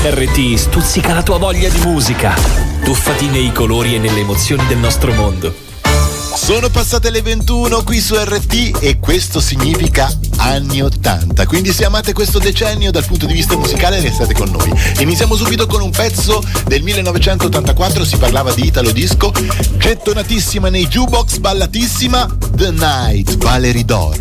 RT stuzzica la tua voglia di musica. Tuffati nei colori e nelle emozioni del nostro mondo. Sono passate le 21 qui su RT e questo significa anni 80. Quindi se amate questo decennio dal punto di vista musicale restate con noi. Iniziamo subito con un pezzo del 1984, si parlava di Italo Disco, gettonatissima nei jukebox, ballatissima, The Night, Valerie Dor.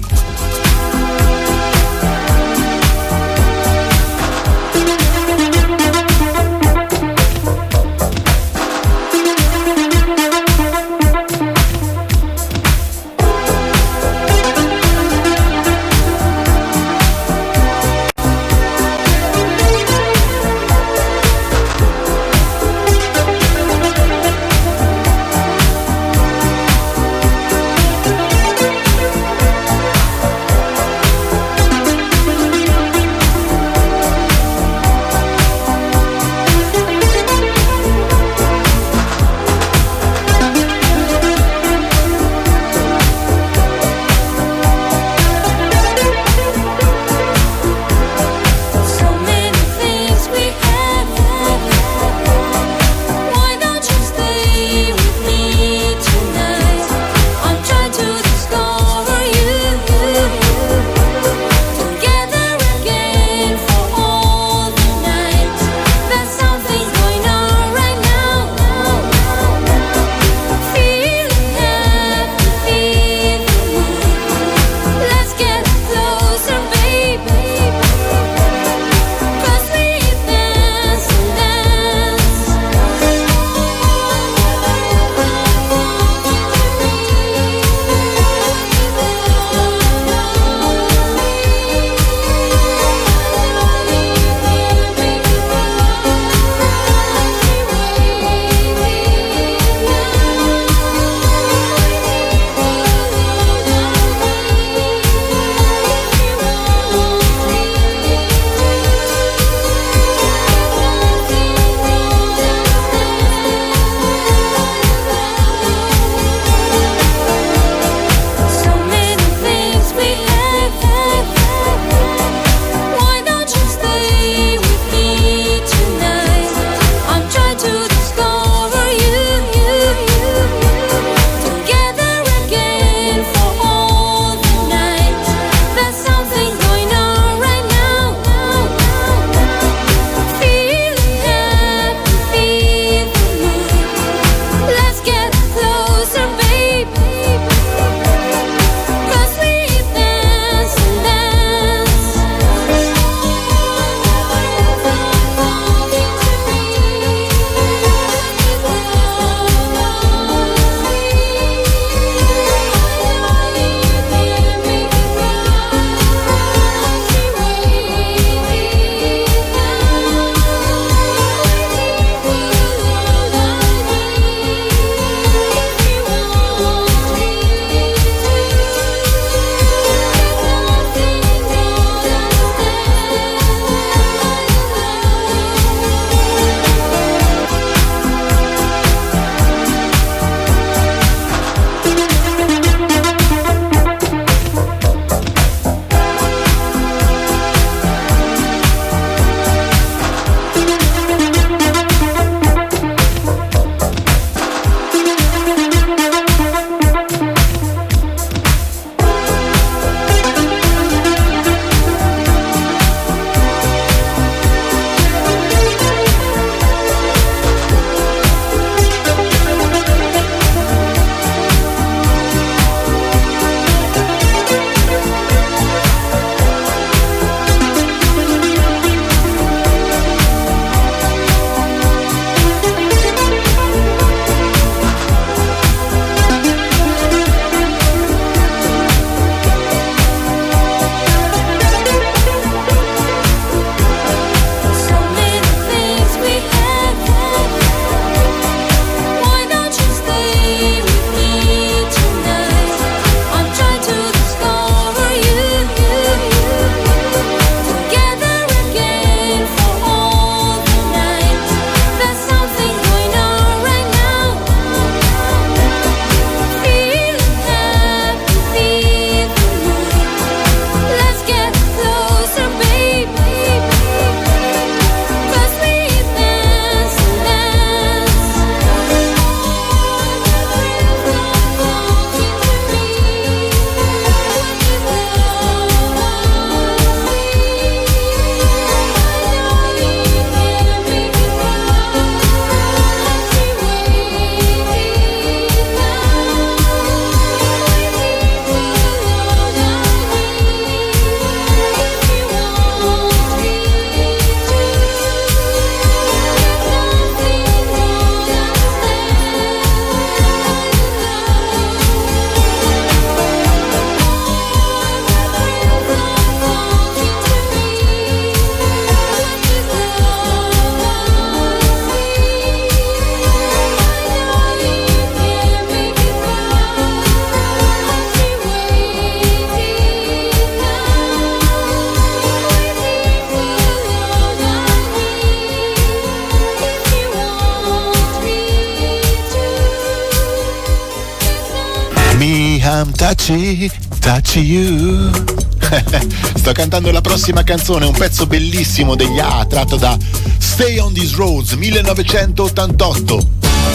I'm touchy you. Sto cantando la prossima canzone, un pezzo bellissimo degli A, tratto da Stay on These Roads 1988.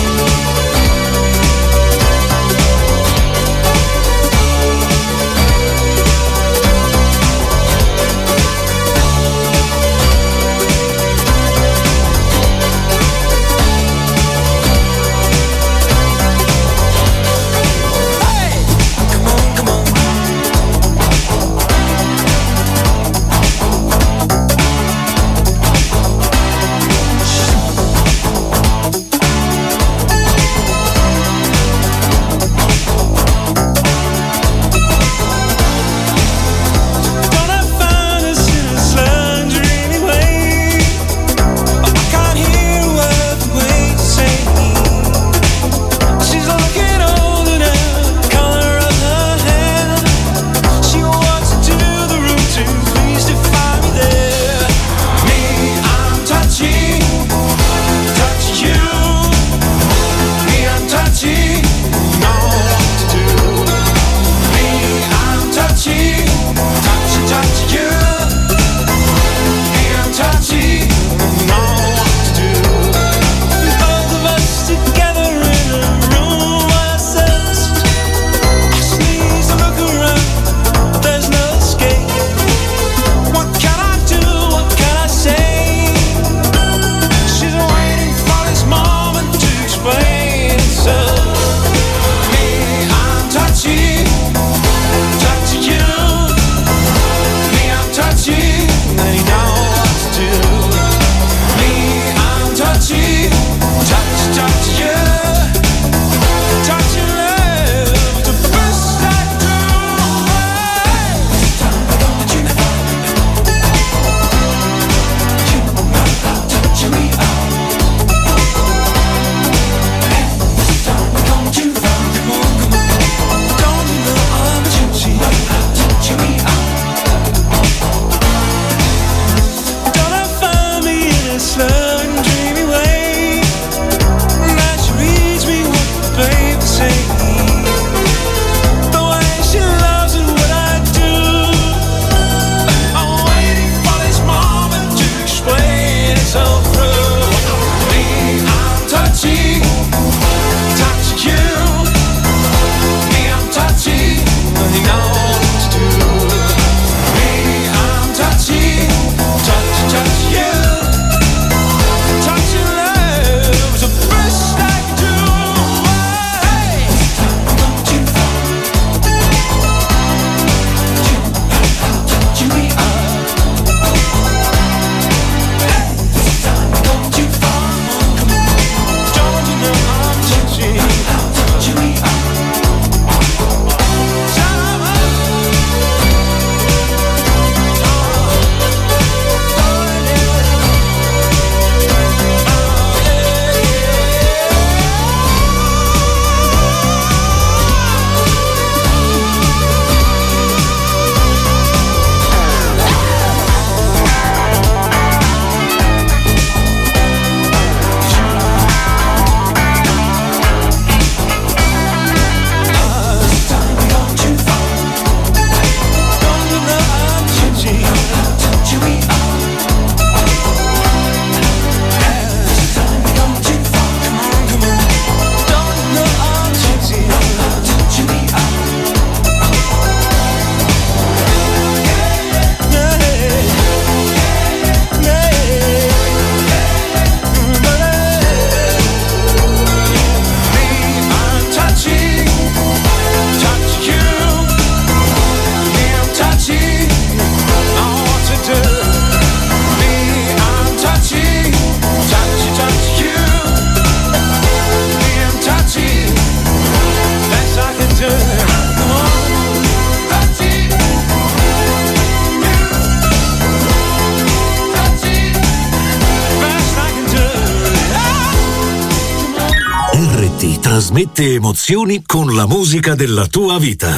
Trasmette emozioni con la musica della tua vita.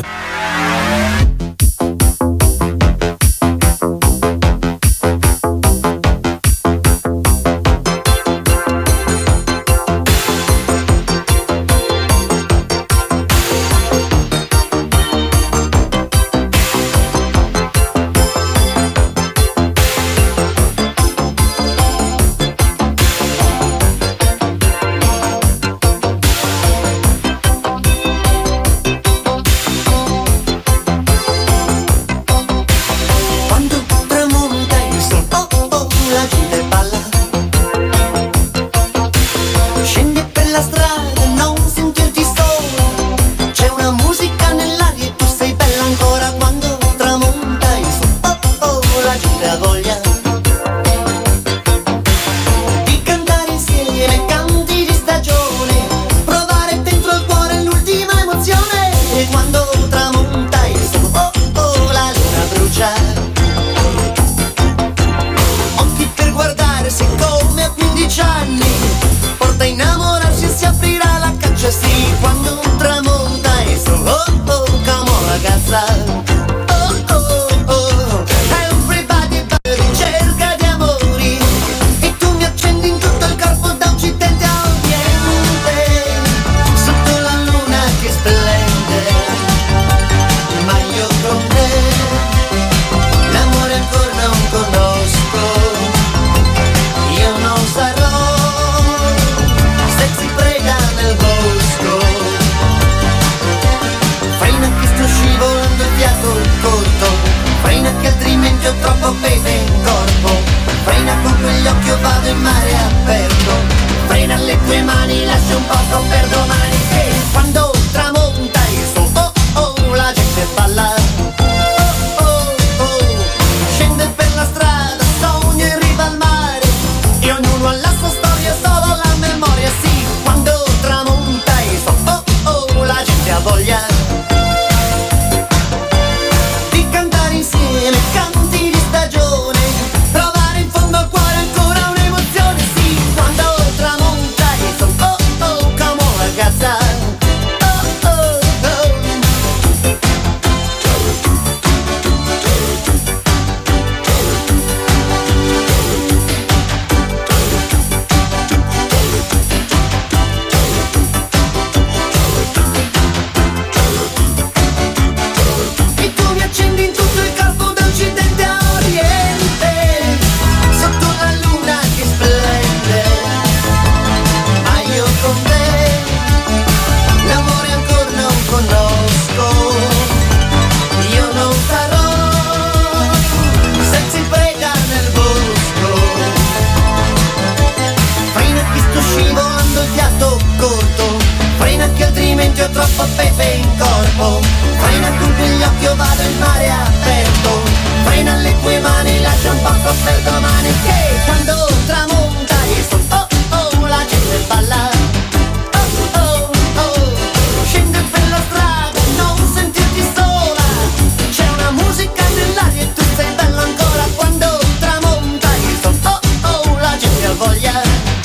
po' pepe in corpo. Frena tu gli occhi o vado in mare aperto. Frena le tue mani, lascia un poco per domani. Che quando tramonta il sole, oh oh, la gente balla. Oh oh oh, scende per la strada, non sentirti sola. C'è una musica nell'aria e tu sei bella ancora. Quando tramonta il sole, oh oh, la gente ha voglia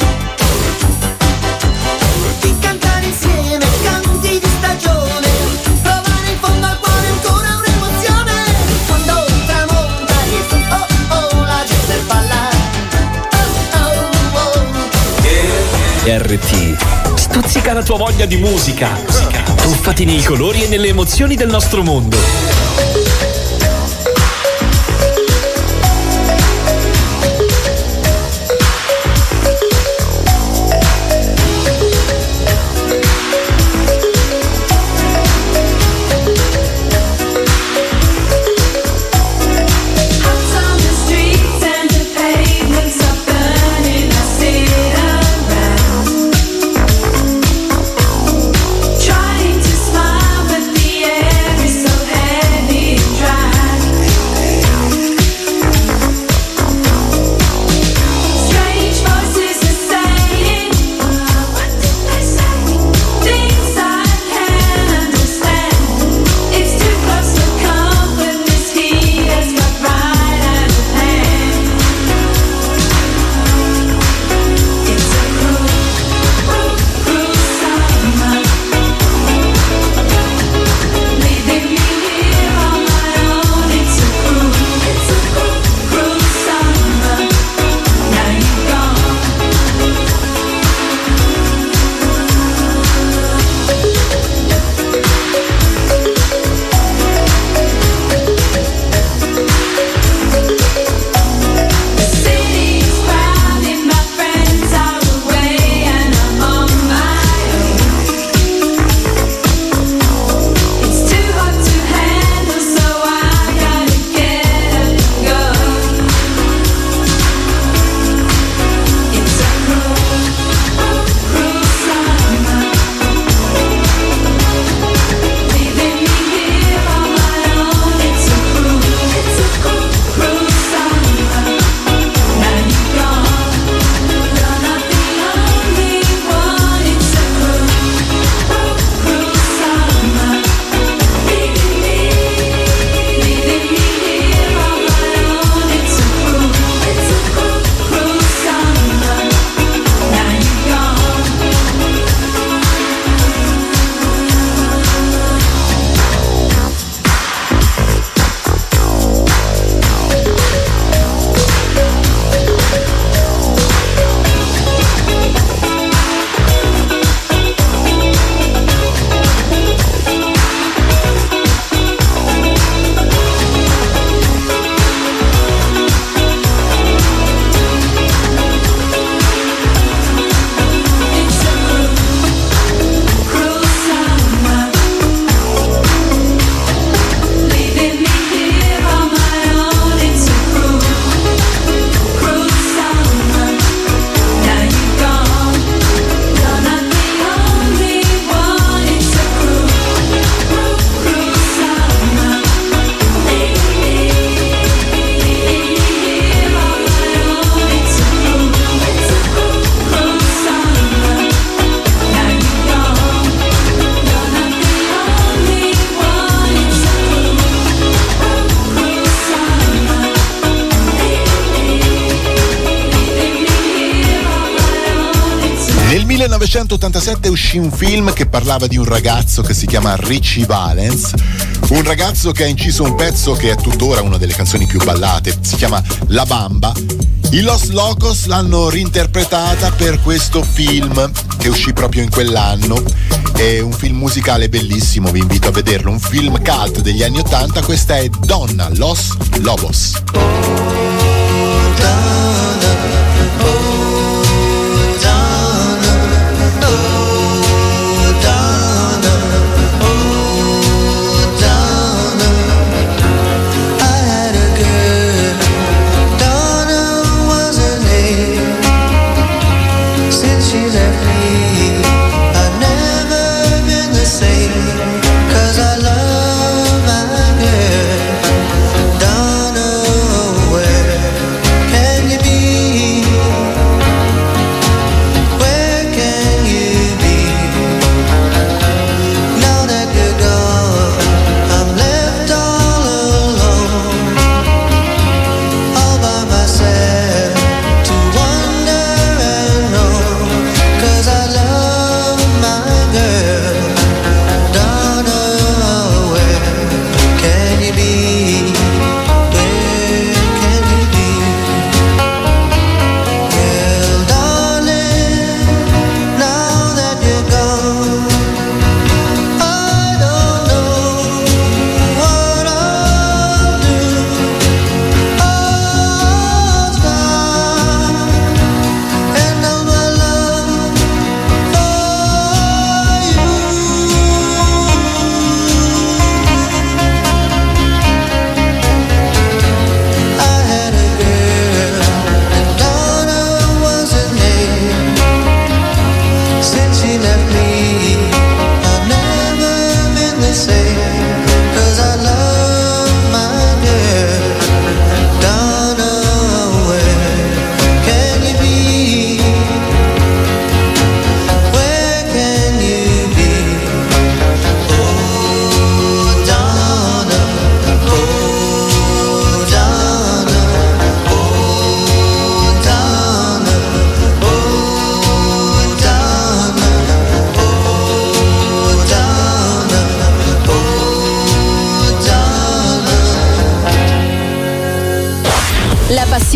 di cantare insieme, canti di stagione, provare in fondo al cuore ancora un'emozione. Quando tramonta il sole, oh oh, la gente balla. Oh oh oh. RT stuzzica la tua voglia di musica. Tuffati nei colori e nelle emozioni del nostro mondo. Nel 1987 uscì un film che parlava di un ragazzo che si chiama Richie Valens, un ragazzo che ha inciso un pezzo che è tuttora una delle canzoni più ballate, si chiama La Bamba. I Los Locos l'hanno reinterpretata per questo film che uscì proprio in quell'anno. È un film musicale bellissimo, vi invito a vederlo, un film cult degli anni 80. Questa è Donna, Los Lobos. She left me, I've never been the same.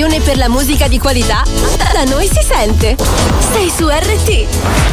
passione per la musica di qualità da noi si sente. Sei su RT.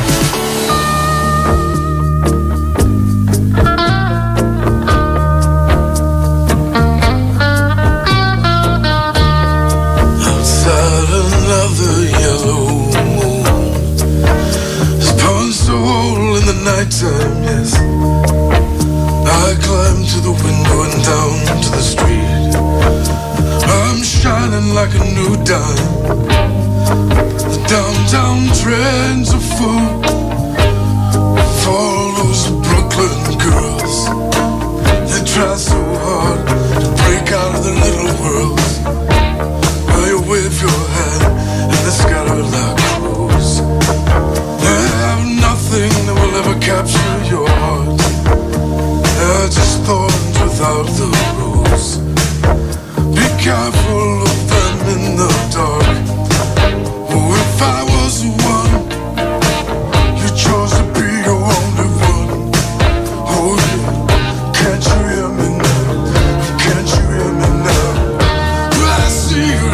Another yellow moon has punched a hole in the nighttime, yes. I climb to the window and down to the street. I'm shining like a new dime. The downtown trends are full for all those Brooklyn girls. They try so hard to break out of their little worlds. You wave your hand and they scatter like crows. They have nothing that will ever capture your heart. They're just thorns without the rose. Be careful of them in the dark. Oh, if I was the one you chose to be your only one. Oh yeah, can't you hear me now? Can't you hear me now? Well, I see you.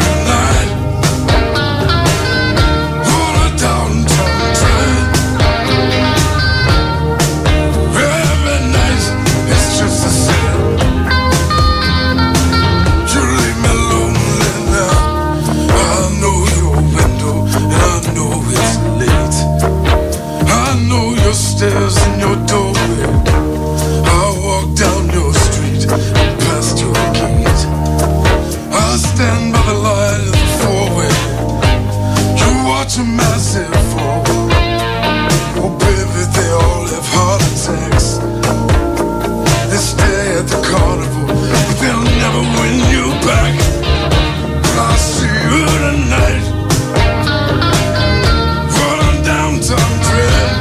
Stairs in your doorway. I walk down your street and past your gate. I stand by the light of the four-way. You watch a massive fall. Oh baby, they all have heart attacks. They stay at the carnival, but they'll never win you back. I'll see you tonight. For on downtown dread.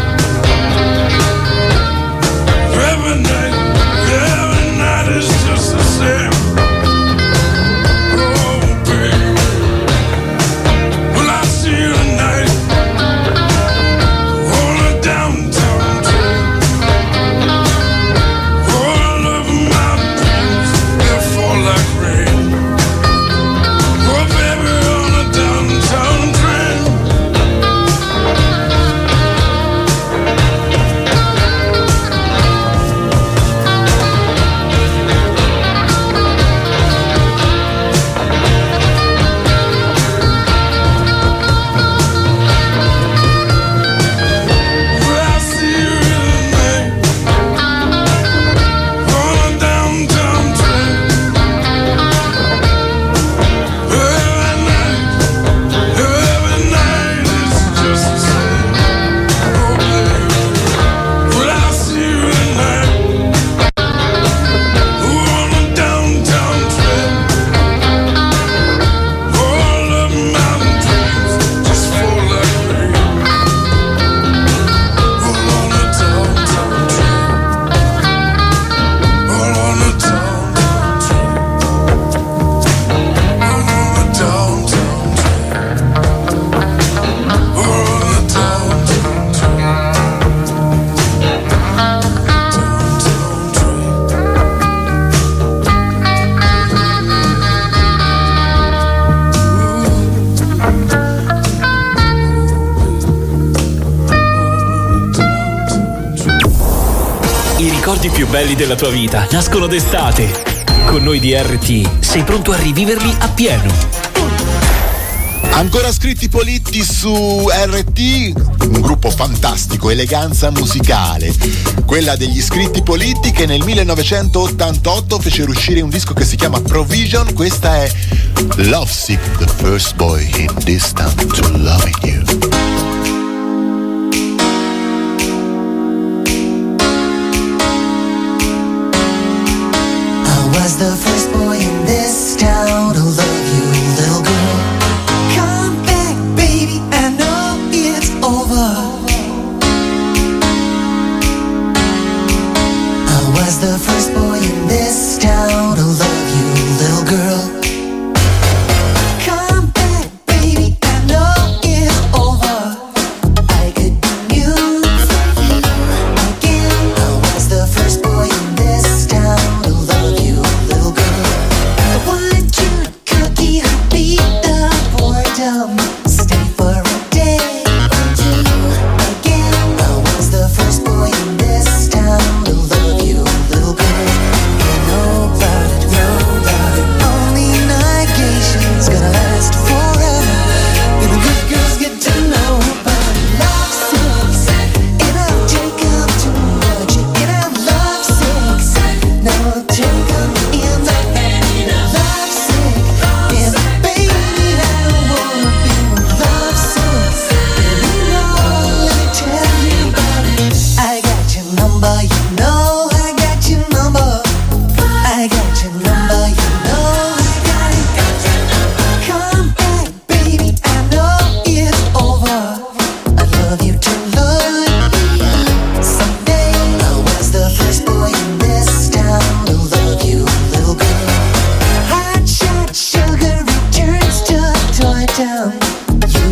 Every night is just the same. Oh, baby. Well, I see you tonight on a downtown train. All of my dreams, they fall like rain. Oh, baby, on a downtown train. I più belli della tua vita nascono d'estate. Con noi di RT sei pronto a riviverli appieno. Ancora Scritti Politti su RT, un gruppo fantastico, eleganza musicale. Quella degli Scritti Politti che nel 1988 fecero uscire un disco che si chiama Provision. Questa è Lovesick, the first boy in this town to loving you. Was the first boy in this town to love you, little girl. Come back, baby, I know it's over. I was the first boy in this town to love you, little girl. Come back, baby, I know it's over. I could be you again. I was the first boy in this town to love you, little girl.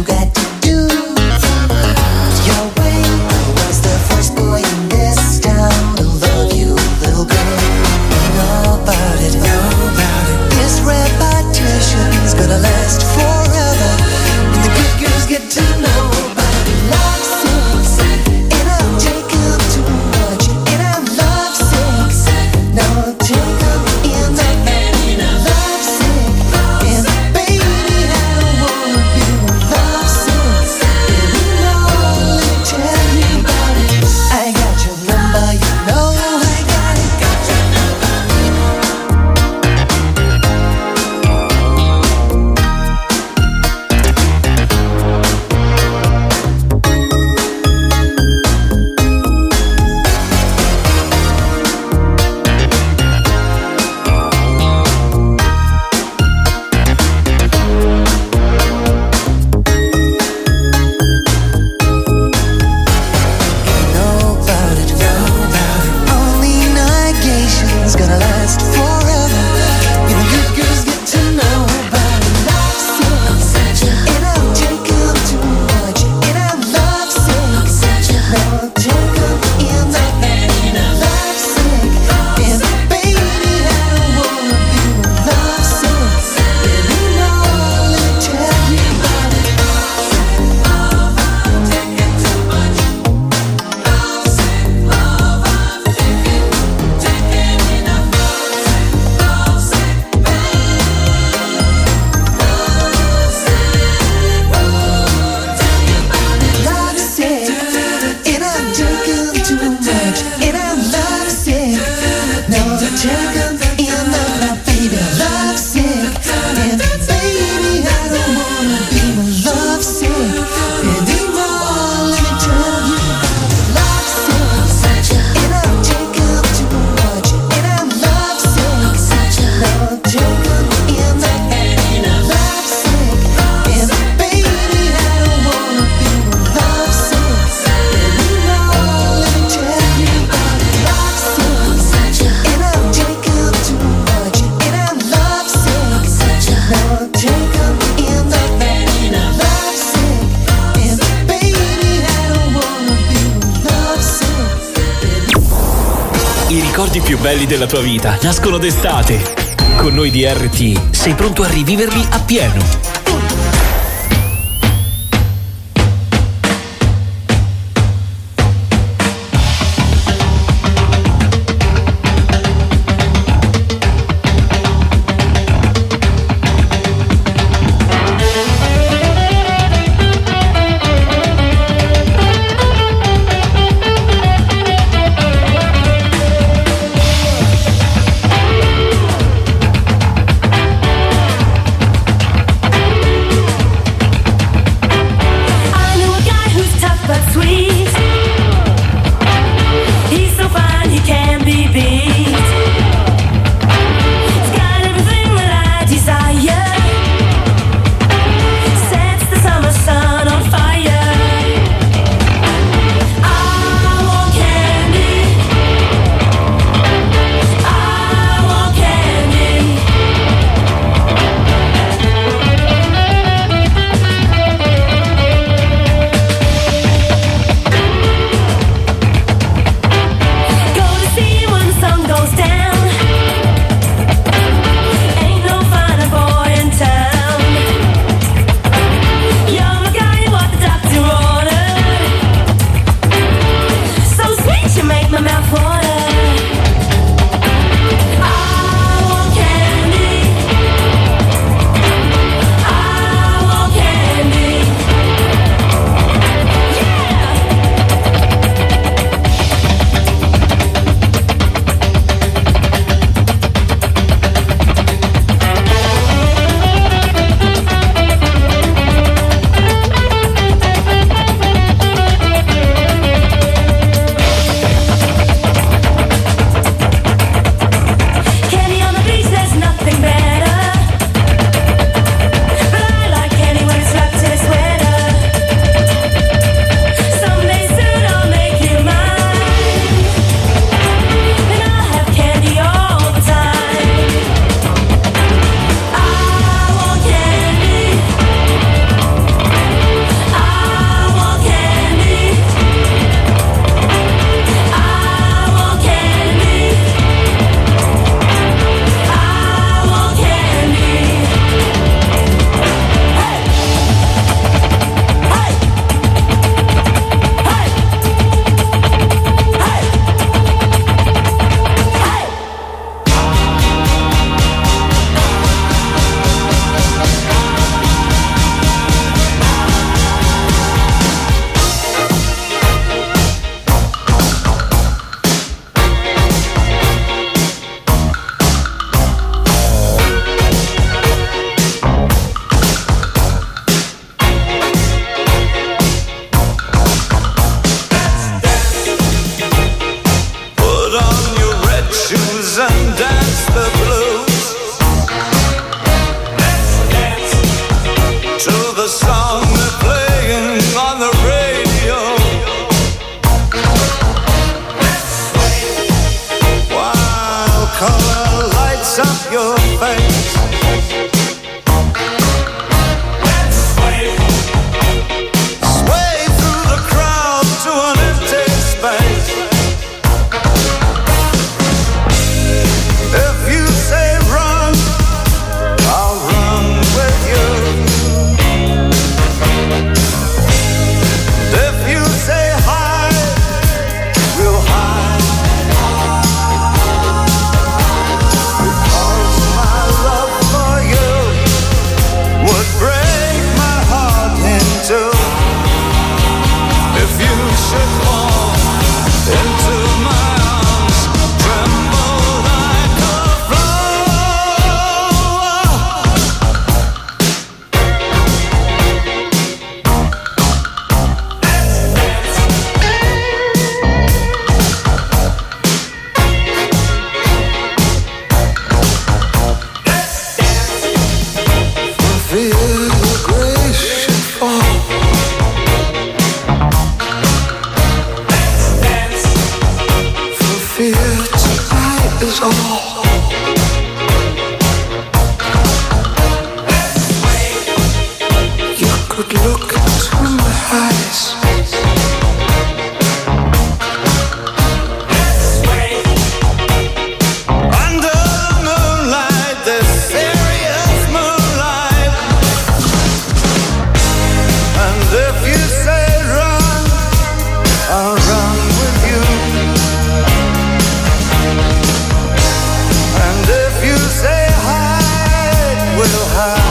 ricordi più belli della tua vita nascono d'estate. Con noi di RT sei pronto a riviverli appieno. could look into my eyes. Under the moonlight, the serious moonlight. And if you say run, I'll run with you. And if you say hide, we'll hide.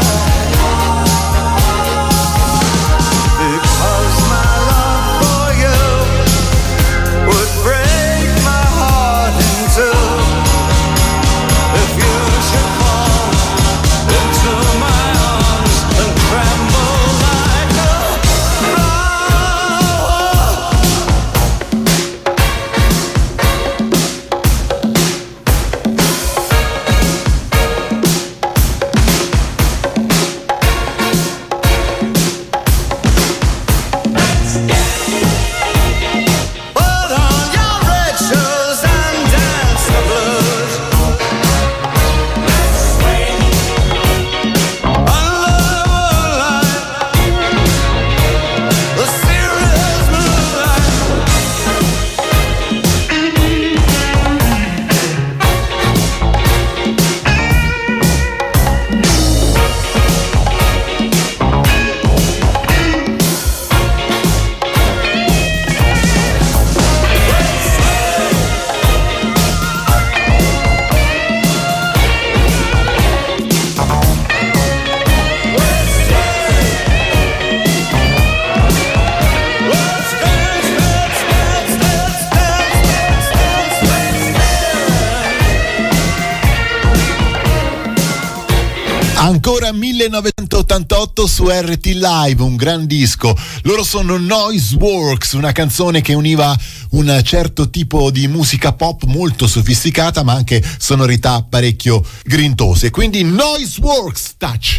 Ancora 1988 su RT Live, un gran disco. Loro sono Noiseworks, una canzone che univa un certo tipo di musica pop molto sofisticata ma anche sonorità parecchio grintose. Quindi Noiseworks, Touch.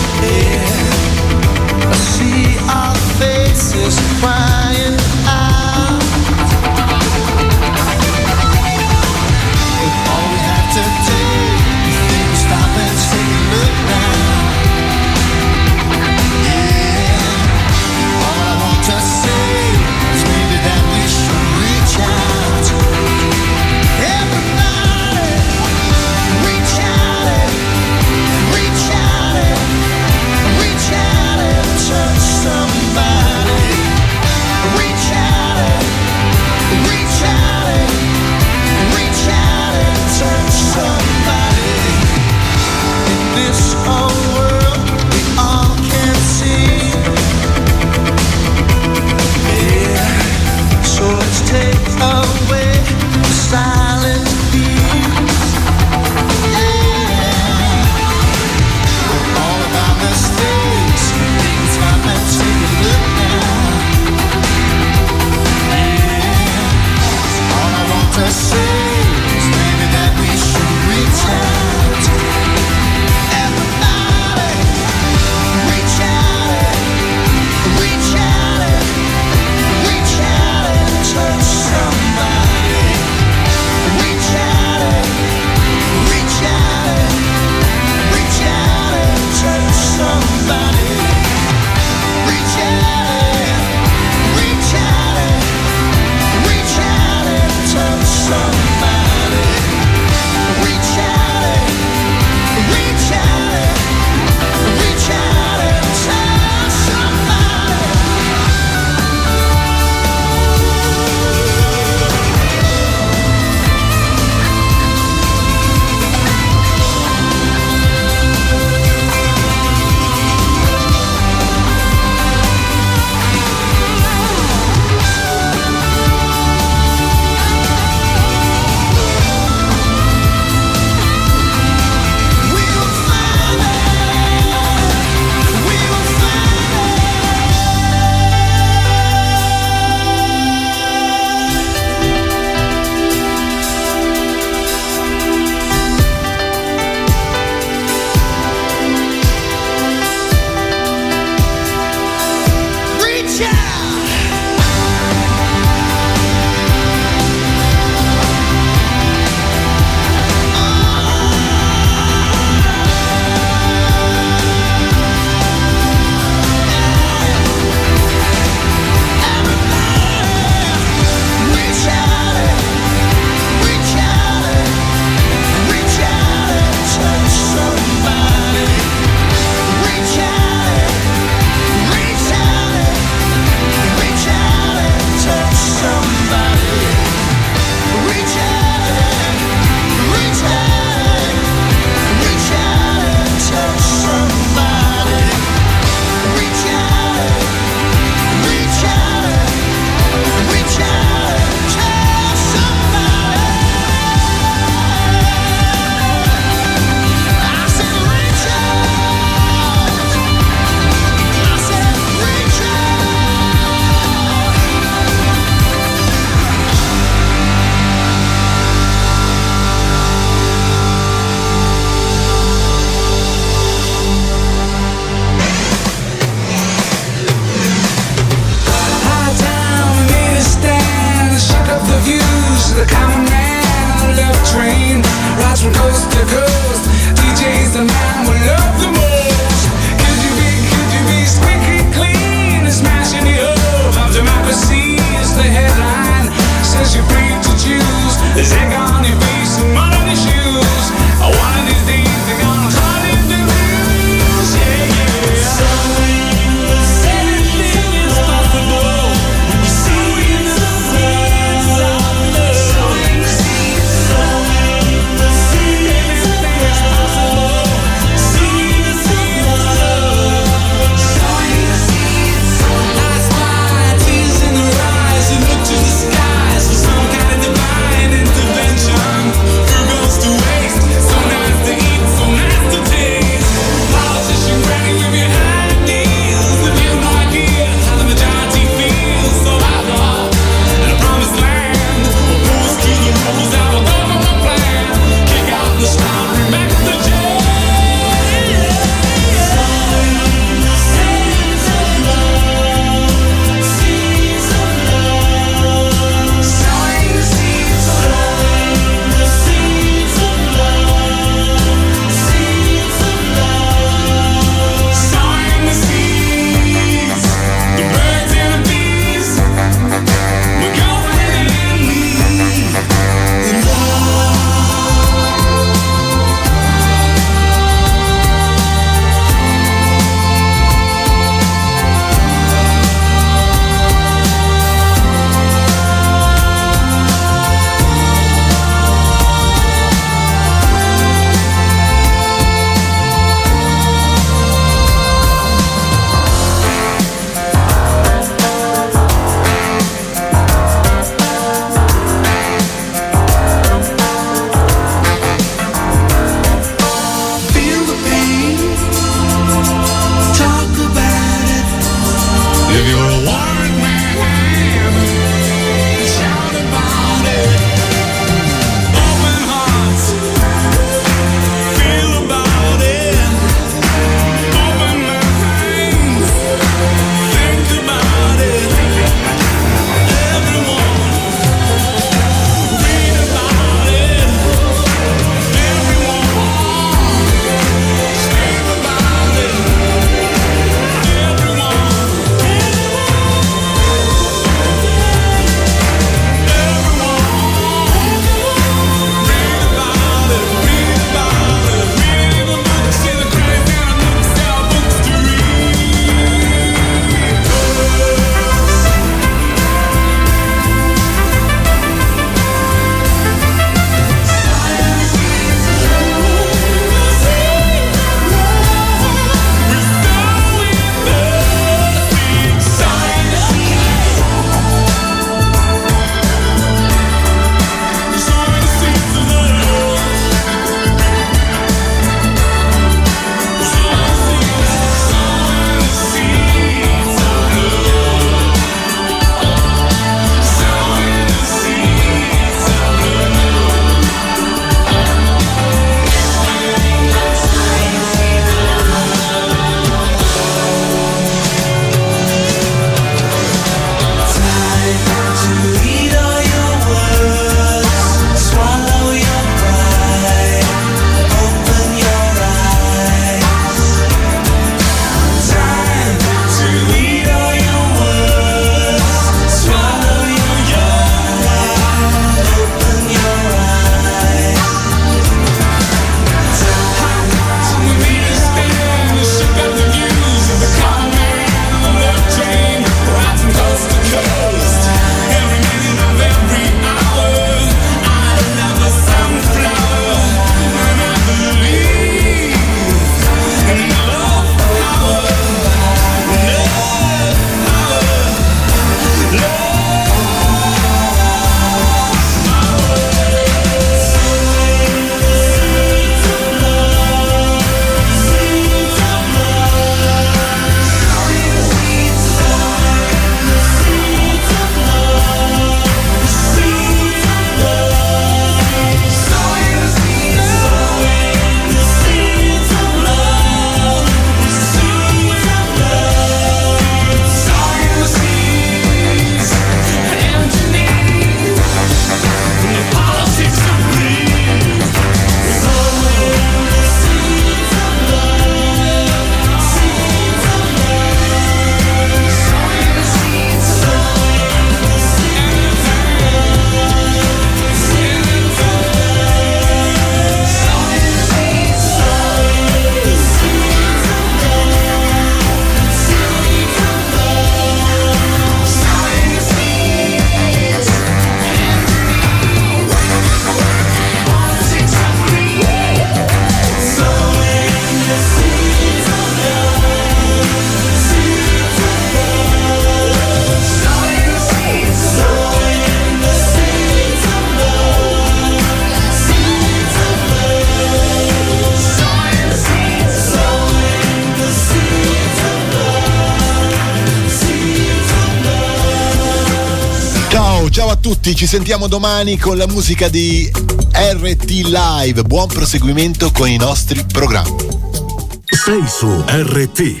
ciao a tutti, ci sentiamo domani con la musica di RT Live. Buon proseguimento con i nostri programmi. Sei su RT.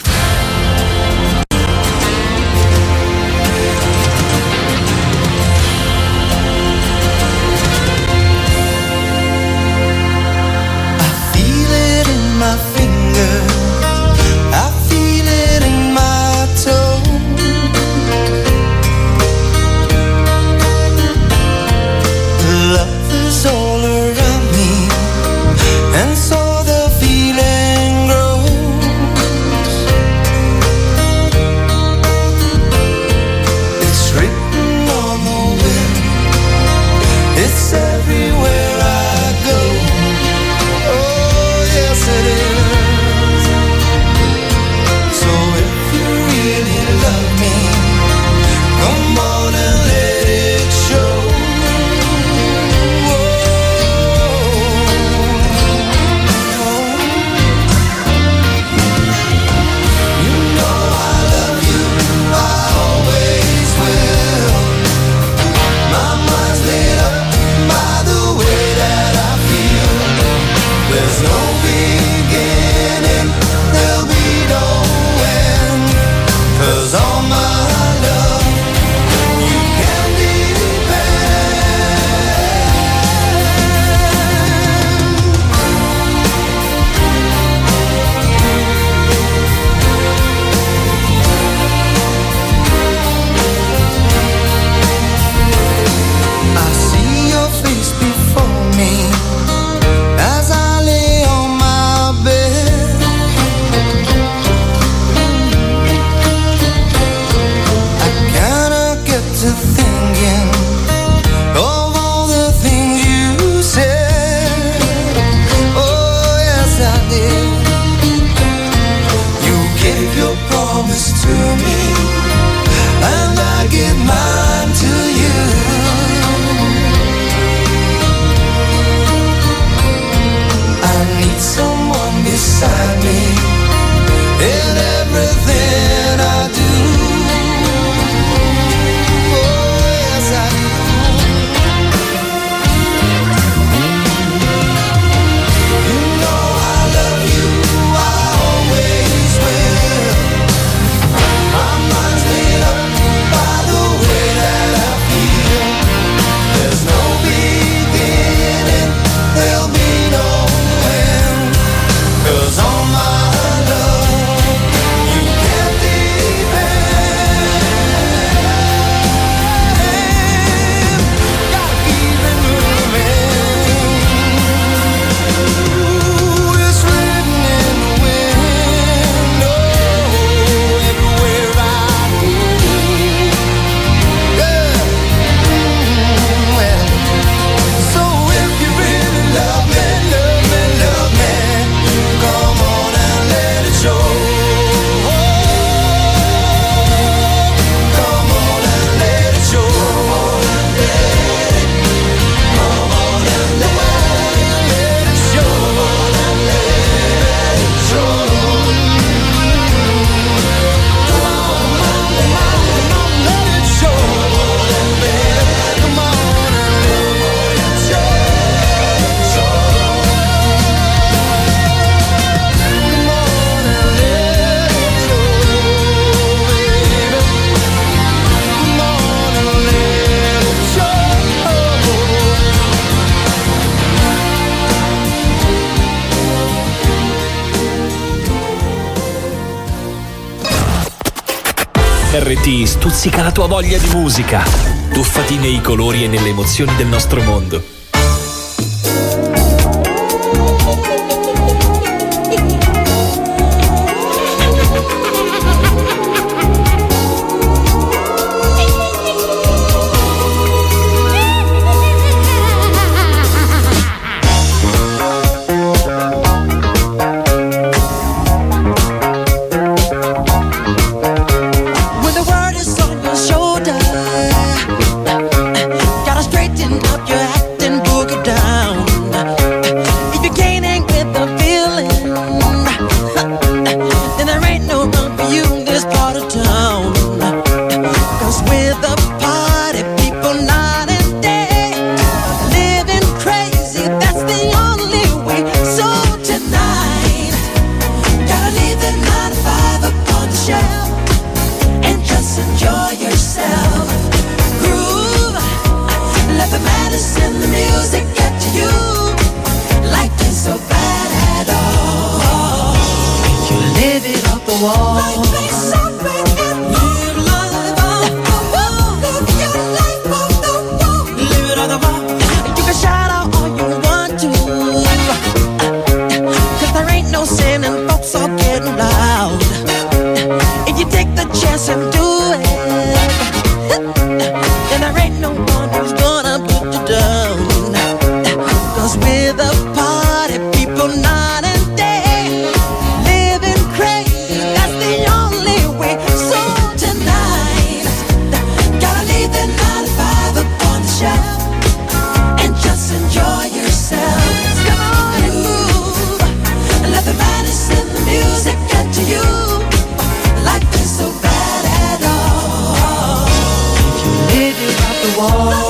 RT stuzzica la tua voglia di musica. Tuffati nei colori e nelle emozioni del nostro mondo. With the party people now wall. Chance and do it, and there ain't no one who's gonna put you down. 'Cause we're the party people night and day, living crazy, that's the only way. So tonight, gotta leave the 9 to 5 up on the shelf and just enjoy yourself. Come on and move, and let the madness in the music get to you. Life is so bad at all. If you live, you got the wall.